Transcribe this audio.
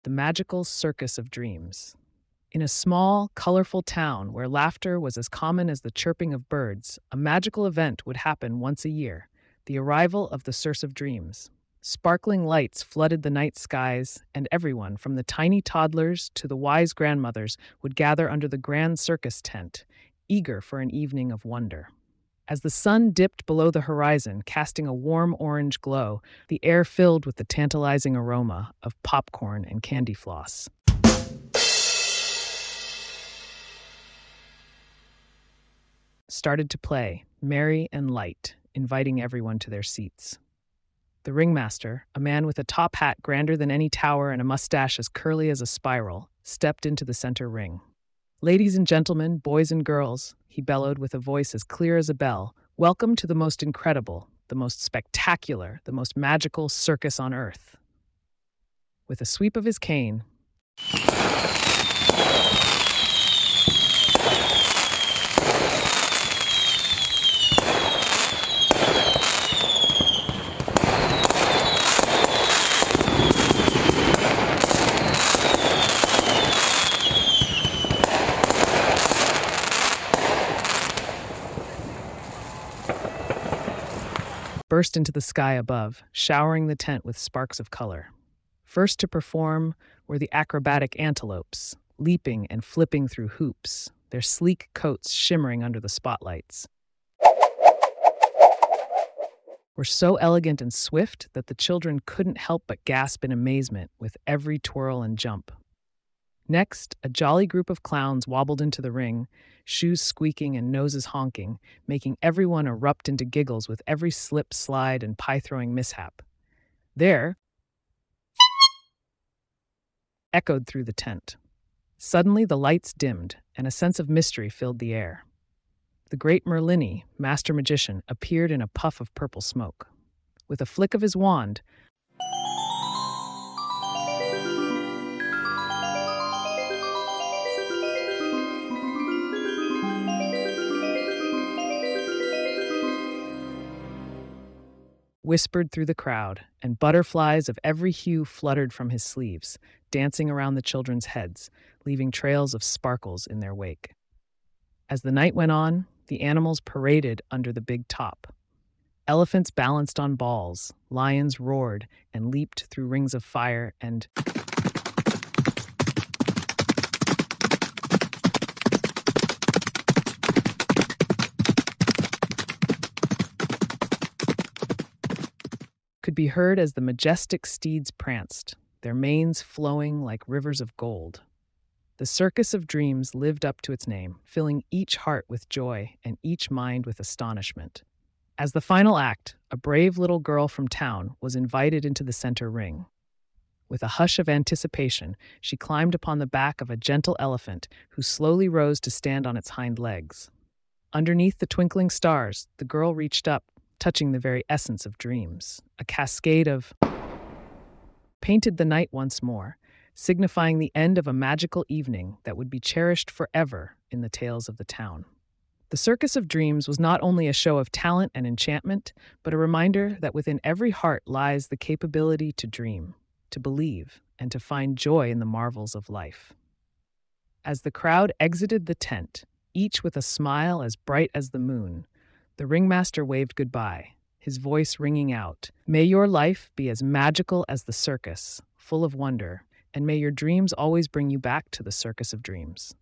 the magical Circus of Dreams. In a small, colorful town where laughter was as common as the chirping of birds, a magical event would happen once a year: the arrival of the Circe of Dreams. Sparkling lights flooded the night skies, and everyone, from the tiny toddlers to the wise grandmothers, would gather under the grand circus tent, eager for an evening of wonder. As the sun dipped below the horizon, casting a warm orange glow, the air filled with the tantalizing aroma of popcorn and candy floss. Started to play, merry and light, inviting everyone to their seats. The ringmaster, a man with a top hat grander than any tower and a mustache as curly as a spiral, stepped into the center ring. "Ladies and gentlemen, boys and girls," he bellowed with a voice as clear as a bell, "welcome to the most incredible, the most spectacular, the most magical circus on earth." With a sweep of his cane, burst into the sky above, showering the tent with sparks of color. First to perform were the acrobatic antelopes, leaping and flipping through hoops, their sleek coats shimmering under the spotlights. Were so elegant and swift that the children couldn't help but gasp in amazement with every twirl and jump. Next, a jolly group of clowns wobbled into the ring, shoes squeaking and noses honking, making everyone erupt into giggles with every slip, slide, and pie-throwing mishap. There, echoed through the tent. Suddenly the lights dimmed, and a sense of mystery filled the air. The great Merlini, master magician, appeared in a puff of purple smoke. With a flick of his wand, whispered through the crowd, and butterflies of every hue fluttered from his sleeves, dancing around the children's heads, leaving trails of sparkles in their wake. As the night went on, the animals paraded under the big top. Elephants balanced on balls, lions roared and leaped through rings of fire, and could be heard as the majestic steeds pranced, their manes flowing like rivers of gold. The Circus of Dreams lived up to its name, filling each heart with joy and each mind with astonishment. As the final act, a brave little girl from town was invited into the center ring. With a hush of anticipation, she climbed upon the back of a gentle elephant who slowly rose to stand on its hind legs. Underneath the twinkling stars, the girl reached up, touching the very essence of dreams. A cascade of painted the night once more, signifying the end of a magical evening that would be cherished forever in the tales of the town. The Circus of Dreams was not only a show of talent and enchantment, but a reminder that within every heart lies the capability to dream, to believe, and to find joy in the marvels of life. As the crowd exited the tent, each with a smile as bright as the moon, the ringmaster waved goodbye, his voice ringing out, "May your life be as magical as the circus, full of wonder, and may your dreams always bring you back to the Circus of Dreams."